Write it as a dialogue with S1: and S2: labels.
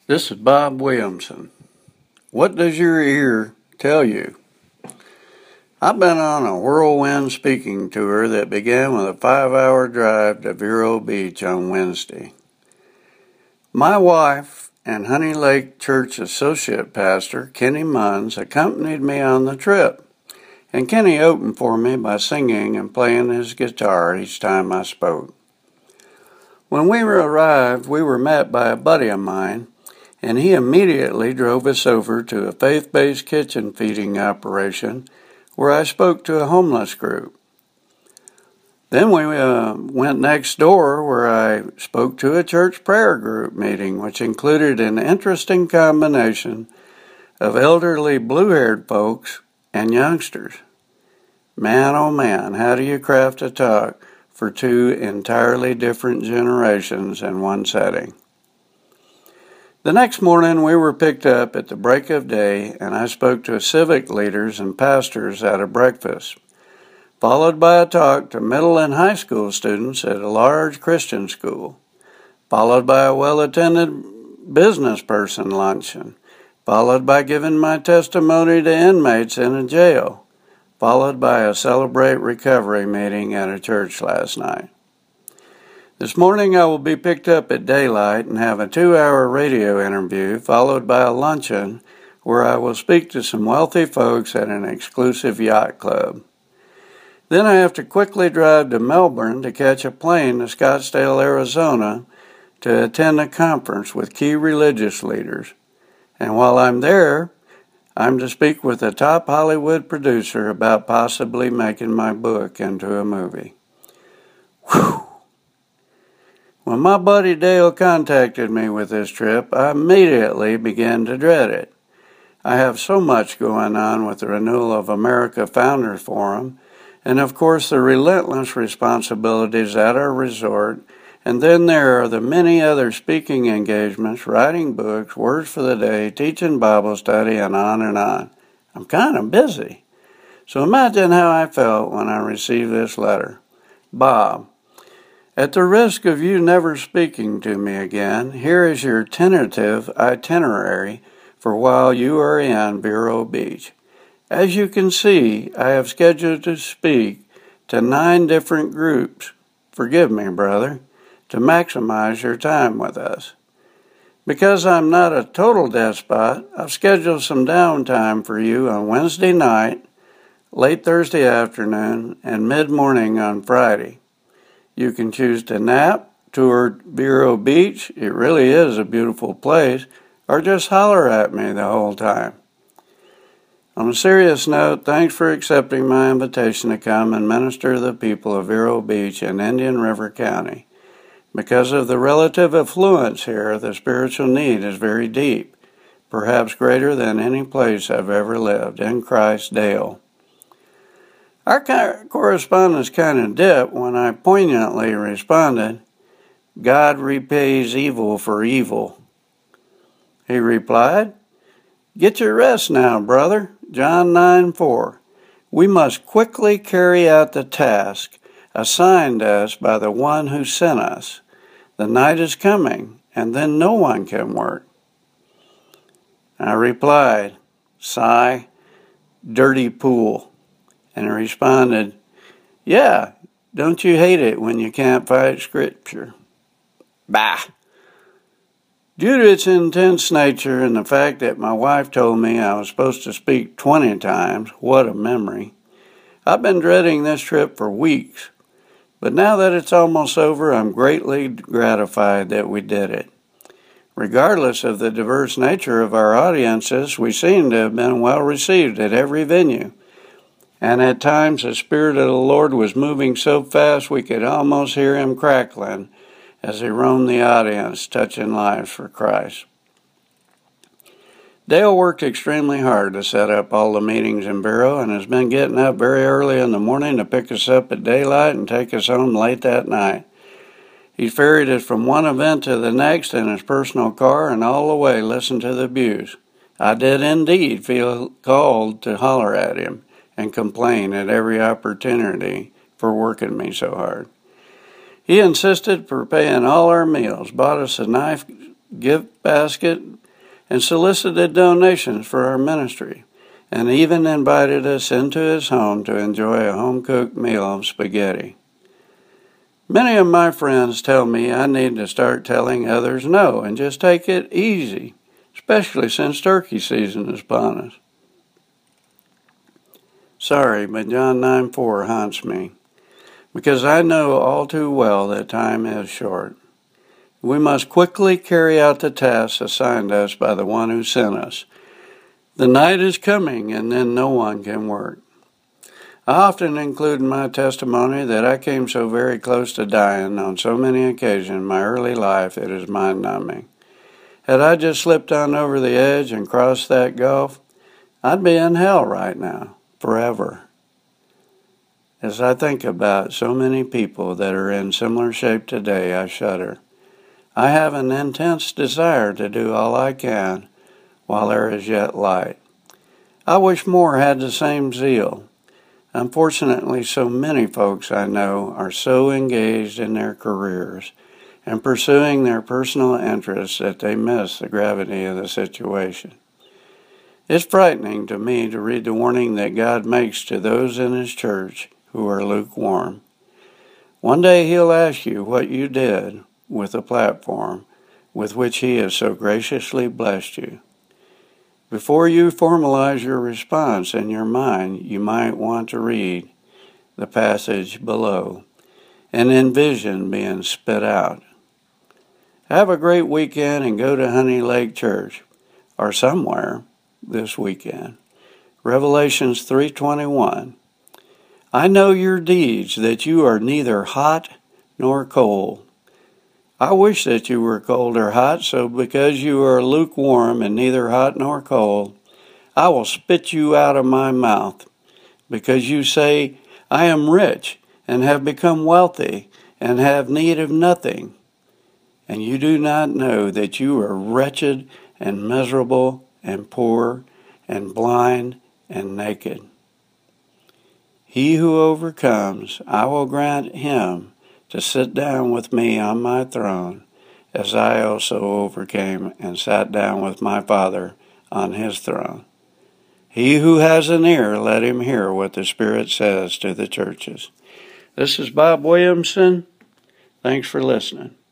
S1: This is Bob Williamson. What does your ear tell you? I've been on a whirlwind speaking tour that began with a 5-hour drive to Vero Beach on Wednesday. My wife and Honey Lake Church Associate Pastor Kenny Munns accompanied me on the trip, and Kenny opened for me by singing and playing his guitar each time I spoke. When we arrived, we were met by a buddy of mine, and he immediately drove us over to a faith-based kitchen feeding operation where I spoke to a homeless group. Then we went next door where I spoke to a church prayer group meeting, which included an interesting combination of elderly blue-haired folks and youngsters. Man, oh man, how do you craft a talk for two entirely different generations in one setting? The next morning, we were picked up at the break of day, and I spoke to civic leaders and pastors at a breakfast, followed by a talk to middle and high school students at a large Christian school, followed by a well-attended business person luncheon, followed by giving my testimony to inmates in a jail, followed by a Celebrate Recovery meeting at a church last night. This morning I will be picked up at daylight and have a 2-hour radio interview followed by a luncheon where I will speak to some wealthy folks at an exclusive yacht club. Then I have to quickly drive to Melbourne to catch a plane to Scottsdale, Arizona to attend a conference with key religious leaders. And while I'm there, I'm to speak with a top Hollywood producer about possibly making my book into a movie. Whew! When my buddy Dale contacted me with this trip, I immediately began to dread it. I have so much going on with the Renewal of America Founders Forum, and of course the relentless responsibilities at our resort, and then there are the many other speaking engagements, writing books, words for the day, teaching Bible study, and on and on. I'm kind of busy. So imagine how I felt when I received this letter. Bob, at the risk of you never speaking to me again, here is your tentative itinerary for while you are in Vero Beach. As you can see, I have scheduled to speak to 9 different groups. Forgive me, brother, to maximize your time with us. Because I'm not a total despot, I've scheduled some downtime for you on Wednesday night, late Thursday afternoon, and mid-morning on Friday. You can choose to nap, tour Vero Beach, it really is a beautiful place, or just holler at me the whole time. On a serious note, thanks for accepting my invitation to come and minister to the people of Vero Beach in Indian River County. Because of the relative affluence here, the spiritual need is very deep, perhaps greater than any place I've ever lived. In Christ, Dale. Our correspondence kind of dipped when I poignantly responded, God repays evil for evil. He replied, get your rest now, brother. John 9:4. We must quickly carry out the task assigned us by the one who sent us. The night is coming, and then no one can work. I replied, sigh, dirty pool. And he responded, yeah, don't you hate it when you can't fight Scripture? Bah! Due to its intense nature and the fact that my wife told me I was supposed to speak 20 times, what a memory, I've been dreading this trip for weeks. But now that it's almost over, I'm greatly gratified that we did it. Regardless of the diverse nature of our audiences, we seem to have been well received at every venue. And at times the Spirit of the Lord was moving so fast we could almost hear him crackling as he roamed the audience, touching lives for Christ. Dale worked extremely hard to set up all the meetings in Vero and has been getting up very early in the morning to pick us up at daylight and take us home late that night. He's ferried us from one event to the next in his personal car and all the way listened to the abuse. I did indeed feel called to holler at him and complain at every opportunity for working me so hard. He insisted for paying all our meals, bought us a nice gift basket and solicited donations for our ministry, and even invited us into his home to enjoy a home-cooked meal of spaghetti. Many of my friends tell me I need to start telling others no and just take it easy, especially since turkey season is upon us. Sorry, but John 9:4 haunts me, because I know all too well that time is short. We must quickly carry out the tasks assigned us by the one who sent us. The night is coming, and then no one can work. I often include in my testimony that I came so very close to dying on so many occasions in my early life it is mind-numbing. Had I just slipped on over the edge and crossed that gulf, I'd be in hell right now, forever. As I think about so many people that are in similar shape today, I shudder. I have an intense desire to do all I can while there is yet light. I wish more had the same zeal. Unfortunately, so many folks I know are so engaged in their careers and pursuing their personal interests that they miss the gravity of the situation. It's frightening to me to read the warning that God makes to those in His church who are lukewarm. One day He'll ask you what you did with the platform with which He has so graciously blessed you. Before you formalize your response in your mind, you might want to read the passage below and envision being spit out. Have a great weekend and go to Honey Lake Church or somewhere this weekend. Revelations 3:21. I know your deeds, that you are neither hot nor cold. I wish that you were cold or hot, so because you are lukewarm and neither hot nor cold, I will spit you out of my mouth. Because you say, I am rich and have become wealthy and have need of nothing, and you do not know that you are wretched and miserable and poor and blind and naked. He who overcomes, I will grant him to sit down with me on my throne, as I also overcame and sat down with my Father on his throne. He who has an ear, let him hear what the Spirit says to the churches. This is Bob Williamson. Thanks for listening.